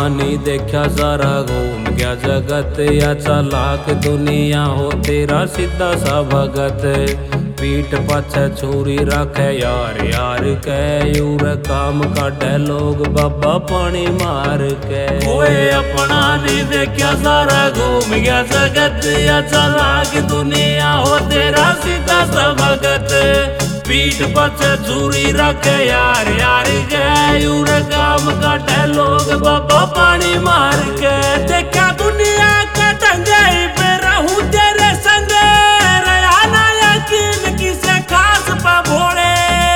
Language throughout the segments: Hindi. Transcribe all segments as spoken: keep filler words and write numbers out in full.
नहीं देखा सारा घूम गया जगत या चालाक दुनिया हो तेरा सीधा सा भगत। पीठ पाछे छुरी रखे यार यार के यूर काम काटे लोग बाबा पानी मार के। कोई अपना नहीं देखा सारा घूम गया जगत या चालाक दुनिया हो तेरा सीधा सा भगत। पीठ पाछे छुरी रखे यार यार के यूर काम काटे लोग बाबा पानी मार के। देखा दुनिया का ढंगे पे रहूं तेरे संग रहा ना यकीन किसे खास पा भोले।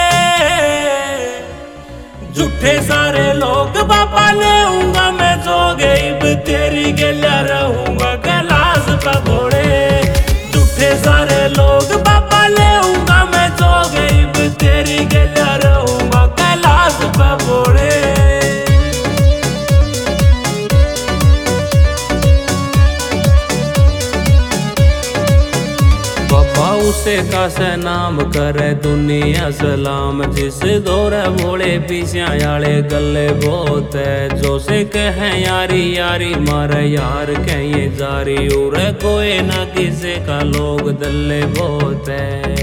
झूठे सारे लोग बाबा लेऊंगा मैं जो गई तेरी गलिया रहूंगा कैलाश पा भोले। झूठे सारे लोग बाबा लेऊंगा मैं जो गई तेरी गलिया रहूंगा कैलाश पा भोले। उसे का से नाम करे दुनिया सलाम जिस दौरे भोले पीछा याले गले बहुत है। जो से कहे यारी यारी मारे यार कहे जारी उरे कोई ना किसे का लोग दल्ले बहुत है।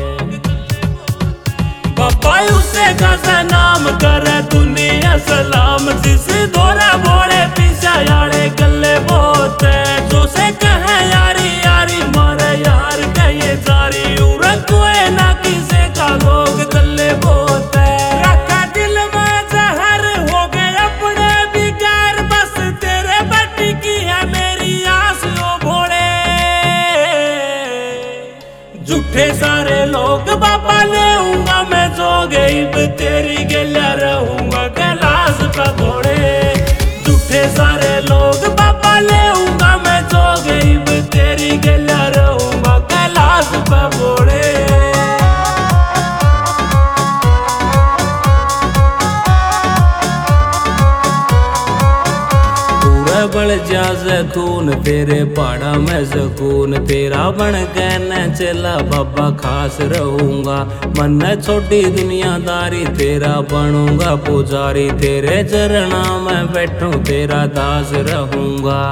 बाबा उसे का से नाम करे दुनिया सलाम जिस दौरे भोले पीछा याले गले बहुत है। जो से कहे यारी यारी मारे यार कहे जारी कोई ना किसे का लोग दल्ले बहुत है। रखा दिल में जहर हो गए अपने बिगाड़ बस तेरे बेटी की है मेरी आस ओ भोले। झूठे सारे लोग बाबा लेऊंगा मैं जो गई तेरी गलिया रहूंगा कैलाश पा भोले। झूठे सारे लोग बाबा लेऊंगा मैं जो गई तेरी गलिया रहूंगा कैलाश पा भोले। बड़ जा सकून तेरे पहाड़ा में सकून तेरा बन के न चला बाबा खास रहूंगा। मन छोटी दुनियादारी तेरा बनूंगा पुजारी तेरे चरणा में बैठूं तेरा दास रहूंगा।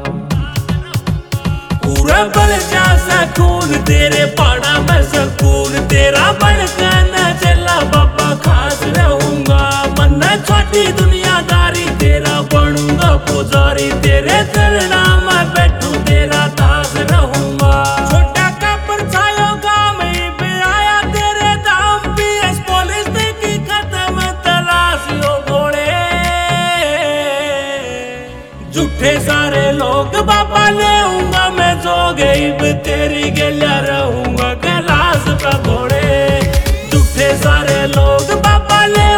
पूरा बड़ जा सकून तेरे पहाड़ा में सकून तेरा बन के न चला बाबा खास रहूंगा। मन छोटी दुनियादारी तेरा बनूंगा पुजारी तेरे चरणा में बैठूं तेरा दास रहूंगा। छोटा का परछायो गांव में पे आया तेरे दाम पीएस पुलिस की खत्म तलाशियों घोड़े। झूठे सारे लोग बाबा लेऊंगा मैं जो गई तेरी गलिया रहूंगा कैलाश पा घोड़े। झूठे सारे लोग बाबा ले